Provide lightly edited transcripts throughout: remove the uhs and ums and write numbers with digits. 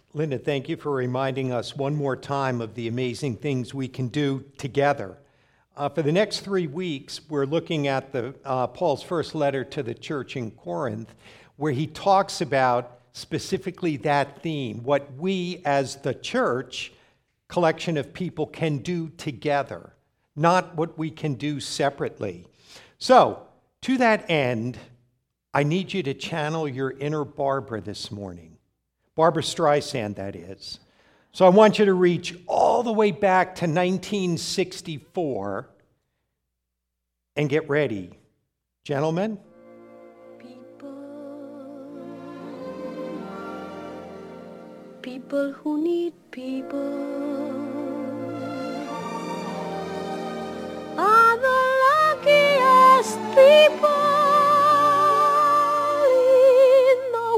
Linda, thank you for reminding us one more time of the amazing things we can do together. For the next 3 weeks, we're looking at Paul's first letter to the church in Corinth, where he talks about specifically that theme, what we as the church, collection of people, can do together, not what we can do separately. So, to that end, I need you to channel your inner Barbara this morning. Barbra Streisand, that is. So I want you to reach all the way back to 1964 and get ready. Gentlemen? People who need people are the luckiest people in the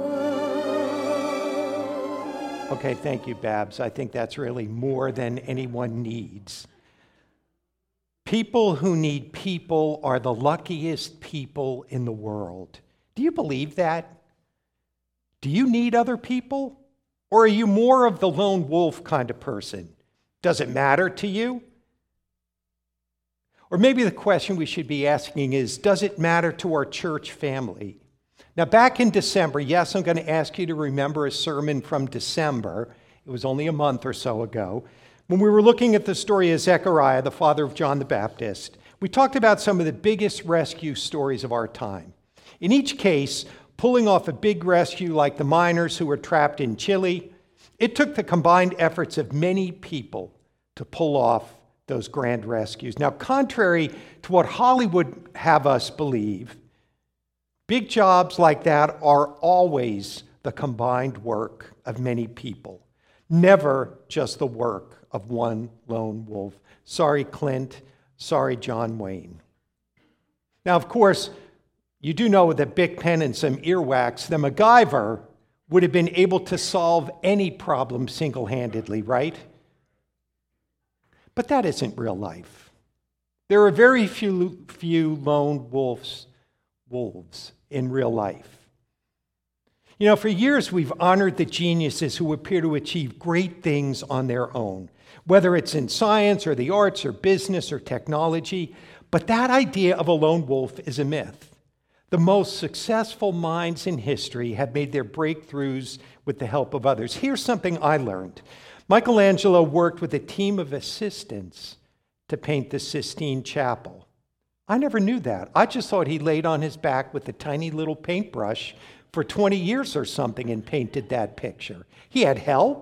world. Okay, thank you, Babs. I think that's really more than anyone needs. People who need people are the luckiest people in the world. Do you believe that? Do you need other people? Or are you more of the lone wolf kind of person? Does it matter to you? Or maybe the question we should be asking is, does it matter to our church family? Now, back in December, yes, I'm going to ask you to remember a sermon from December. It was only a month or so ago. When we were looking at the story of Zechariah, the father of John the Baptist, we talked about some of the biggest rescue stories of our time. In each case, pulling off a big rescue like the miners who were trapped in Chile, it took the combined efforts of many people to pull off those grand rescues. Now, contrary to what Hollywood have us believe, big jobs like that are always the combined work of many people, never just the work of one lone wolf. Sorry, Clint. Sorry, John Wayne. Now, of course, you do know with a Bic pen and some earwax, the MacGyver would have been able to solve any problem single-handedly, right? But that isn't real life. There are very few lone wolves in real life. You know, for years we've honored the geniuses who appear to achieve great things on their own, whether it's in science or the arts or business or technology, but that idea of a lone wolf is a myth. The most successful minds in history have made their breakthroughs with the help of others. Here's something I learned. Michelangelo worked with a team of assistants to paint the Sistine Chapel. I never knew that. I just thought he laid on his back with a tiny little paintbrush for 20 years or something and painted that picture. He had help.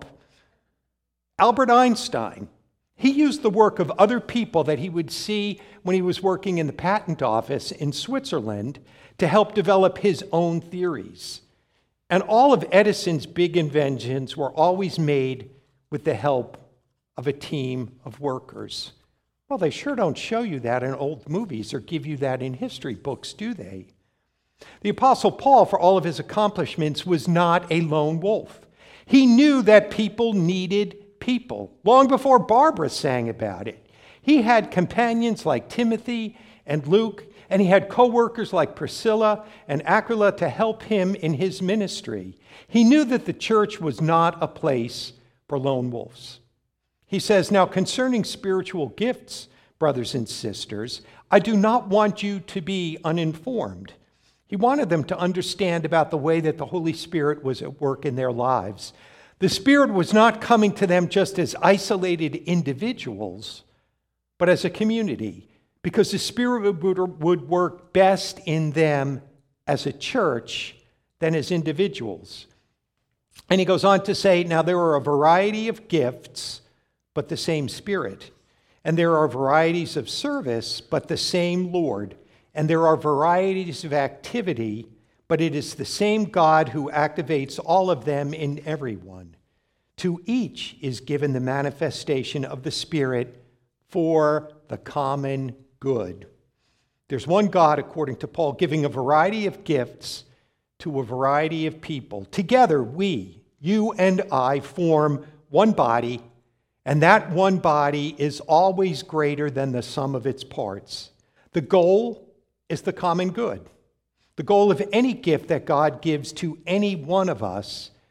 Albert Einstein, he used the work of other people that he would see when he was working in the patent office in Switzerland to help develop his own theories. And all of Edison's big inventions were always made with the help of a team of workers. Well, they sure don't show you that in old movies or give you that in history books, do they? The Apostle Paul, for all of his accomplishments, was not a lone wolf. He knew that people needed people, long before Barbara sang about it. He had companions like Timothy and Luke, and he had co-workers like Priscilla and Aquila to help him in his ministry. He knew that the church was not a place for lone wolves. He says, now concerning spiritual gifts, brothers and sisters, I do not want you to be uninformed. He wanted them to understand about the way that the Holy Spirit was at work in their lives. The Spirit was not coming to them just as isolated individuals, but as a community, because the Spirit would work best in them as a church than as individuals. And he goes on to say, now there are a variety of gifts, but the same Spirit. And there are varieties of service, but the same Lord. And there are varieties of activity, but it is the same God who activates all of them in everyone. To each is given the manifestation of the Spirit for the common good. There's one God, according to Paul, giving a variety of gifts to a variety of people. Together, we, you and I, form one body, and that one body is always greater than the sum of its parts. The goal is the common good. The goal of any gift that God gives to any one of us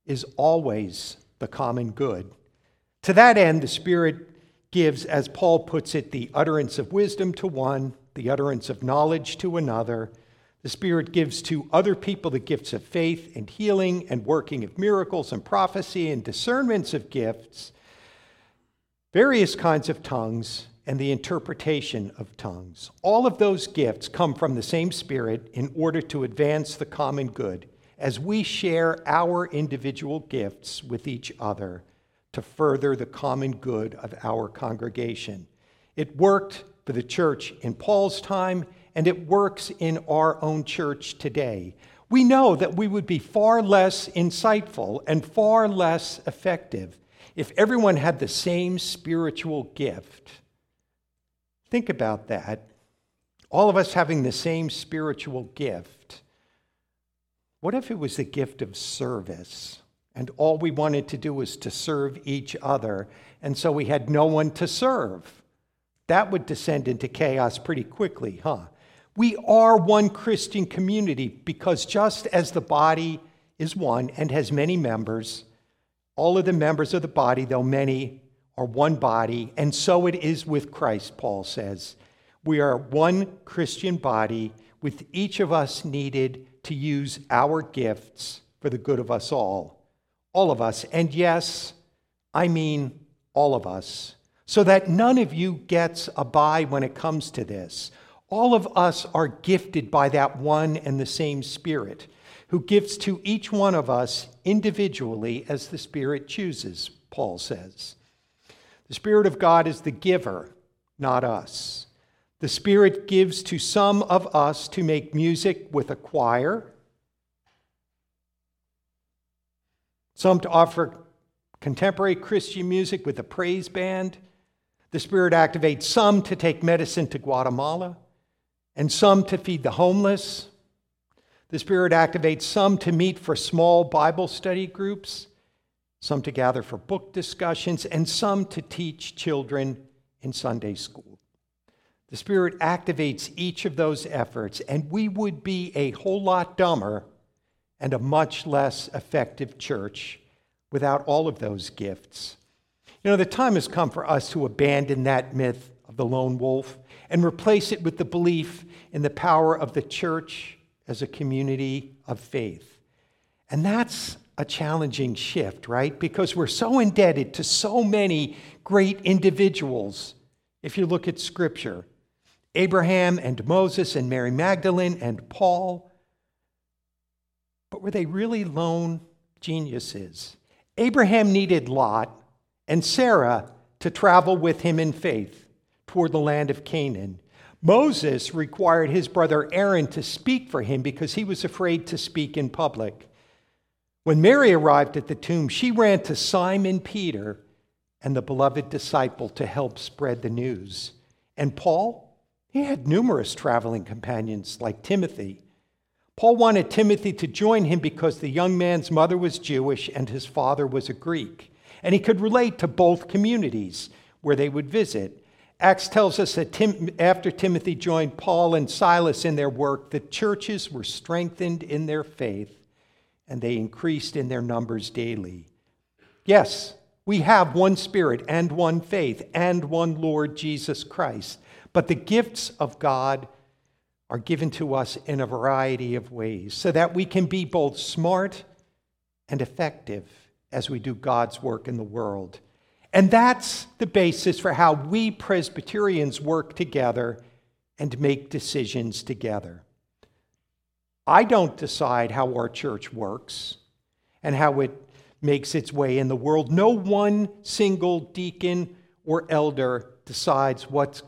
is always the common good. To that end, the Spirit gives, as Paul puts it, the utterance of wisdom to one, the utterance of knowledge to another. The Spirit gives to other people the gifts of faith and healing and working of miracles and prophecy and discernments of gifts, various kinds of tongues, and the interpretation of tongues. All of those gifts come from the same Spirit in order to advance the common good as we share our individual gifts with each other to further the common good of our congregation. It worked for the church in Paul's time, and it works in our own church today. We know that we would be far less insightful and far less effective if everyone had the same spiritual gift. Think about that. All of us having the same spiritual gift. What if it was the gift of service, and all we wanted to do was to serve each other, and so we had no one to serve? That would descend into chaos pretty quickly, huh? We are one Christian community because just as the body is one and has many members, all of the members of the body, though many, are one body, and so it is with Christ, Paul says. We are one Christian body, with each of us needed to use our gifts for the good of us all of us, and yes, I mean all of us, so that none of you gets a bye when it comes to this. All of us are gifted by that one and the same Spirit, who gives to each one of us individually as the Spirit chooses, Paul says. The Spirit of God is the giver, not us. The Spirit gives to some of us to make music with a choir, some to offer contemporary Christian music with a praise band. The Spirit activates some to take medicine to Guatemala, and some to feed the homeless. The Spirit activates some to meet for small Bible study groups, some to gather for book discussions, and some to teach children in Sunday school. The Spirit activates each of those efforts, and we would be a whole lot dumber and a much less effective church without all of those gifts. You know, the time has come for us to abandon that myth of the lone wolf and replace it with the belief in the power of the church as a community of faith. And that's a challenging shift, right? Because we're so indebted to so many great individuals. If you look at Scripture, Abraham and Moses and Mary Magdalene and Paul. But were they really lone geniuses? Abraham needed Lot and Sarah to travel with him in faith toward the land of Canaan. Moses required his brother Aaron to speak for him because he was afraid to speak in public. When Mary arrived at the tomb, she ran to Simon Peter and the beloved disciple to help spread the news. And Paul, he had numerous traveling companions like Timothy. Paul wanted Timothy to join him because the young man's mother was Jewish and his father was a Greek, and he could relate to both communities where they would visit. Acts tells us that after Timothy joined Paul and Silas in their work, the churches were strengthened in their faith and they increased in their numbers daily. Yes, we have one Spirit and one faith and one Lord Jesus Christ, but the gifts of God are given to us in a variety of ways so that we can be both smart and effective as we do God's work in the world. And that's the basis for how we Presbyterians work together and make decisions together. I don't decide how our church works and how it makes its way in the world. No one single deacon or elder decides what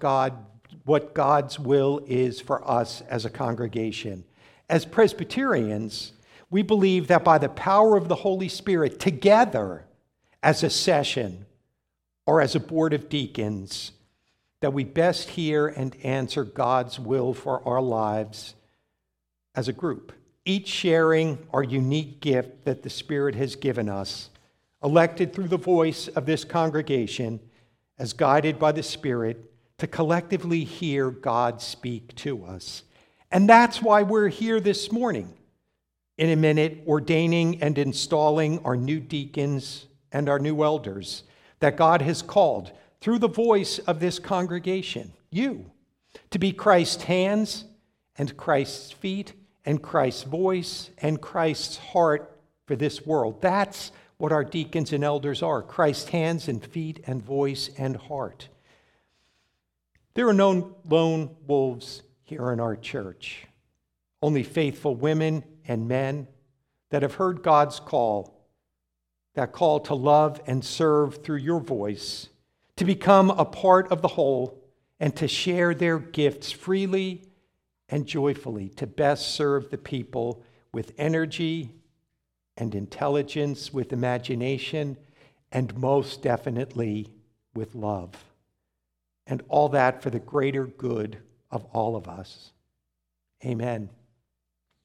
God's will is for us as a congregation. As Presbyterians, we believe that by the power of the Holy Spirit, together as a session or as a board of deacons, that we best hear and answer God's will for our lives as a group, each sharing our unique gift that the Spirit has given us, elected through the voice of this congregation, as guided by the Spirit, to collectively hear God speak to us. And that's why we're here this morning, in a minute ordaining and installing our new deacons and our new elders that God has called through the voice of this congregation, you, to be Christ's hands and Christ's feet and Christ's voice and Christ's heart for this world. That's what our deacons and elders are, Christ's hands and feet and voice and heart. There are no lone wolves here in our church, only faithful women and men that have heard God's call, that call to love and serve through your voice, to become a part of the whole, and to share their gifts freely and joyfully to best serve the people with energy and intelligence, with imagination, and most definitely with love. And all that for the greater good of all of us. Amen.